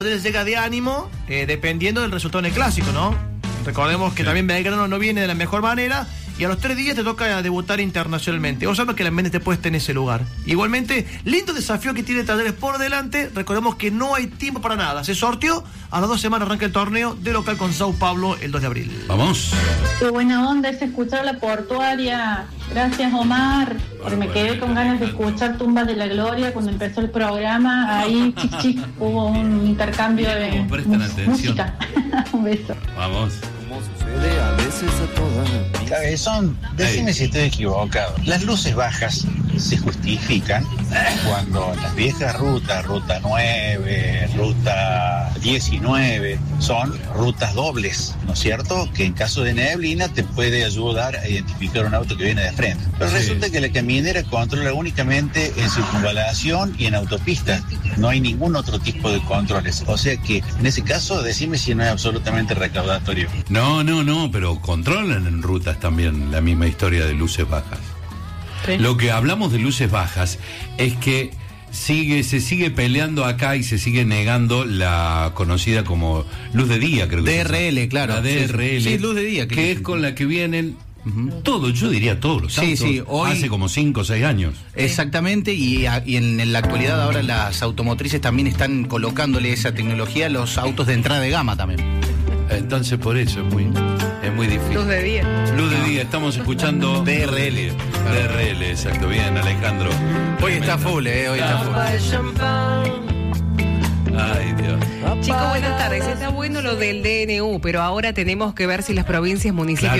les llega de ánimo, dependiendo del resultado en el clásico, ¿no? Recordemos que también Belgrano no viene de la mejor manera y a los 3 días te toca debutar internacionalmente. Vos sabés que la mente te puesta en ese lugar. Igualmente, lindo desafío que tiene Talleres por delante. Recordemos que no hay tiempo para nada. Se sorteó, a las 2 semanas arranca el torneo de local con Sao Paulo el 2 de abril. Vamos. Qué buena onda es escuchar la portuaria. Gracias, Omar, porque me quedé con ganas de escuchar Tumbas de la Gloria cuando empezó el programa. Ahí, chic, hubo un intercambio de música. Un beso. Vamos. Como sucede a veces a todas. Cabezón, decime si estoy equivocado. Las luces bajas se justifican cuando las viejas rutas, ruta 9, ruta 19, son rutas dobles, ¿no es cierto? Que en caso de neblina te puede ayudar a identificar un auto que viene de frente. Pero resulta que la caminera controla únicamente en circunvalación y en autopista. No hay ningún otro tipo de controles. O sea que, en ese caso, decime si no es absolutamente recaudatorio. No, pero controlan en rutas también la misma historia de luces bajas. ¿Sí? Lo que hablamos de luces bajas es que se sigue peleando acá y se sigue negando la conocida como luz de día, creo que DRL, claro. La DRL. Sí, luz de día. Que es con la que vienen yo diría todos los autos. Sí, hoy, hace como 5 o 6 años. Exactamente, y en la actualidad ahora las automotrices también están colocándole esa tecnología a los autos de entrada de gama también. Entonces por eso es muy difícil. Luz de día. Luz de día, estamos escuchando DRL. DRL, exacto, bien, Alejandro. Hoy está full, hoy está full. Ay, Dios. Chicos, buenas tardes. Está bueno lo del DNU, pero ahora tenemos que ver si las provincias, municipios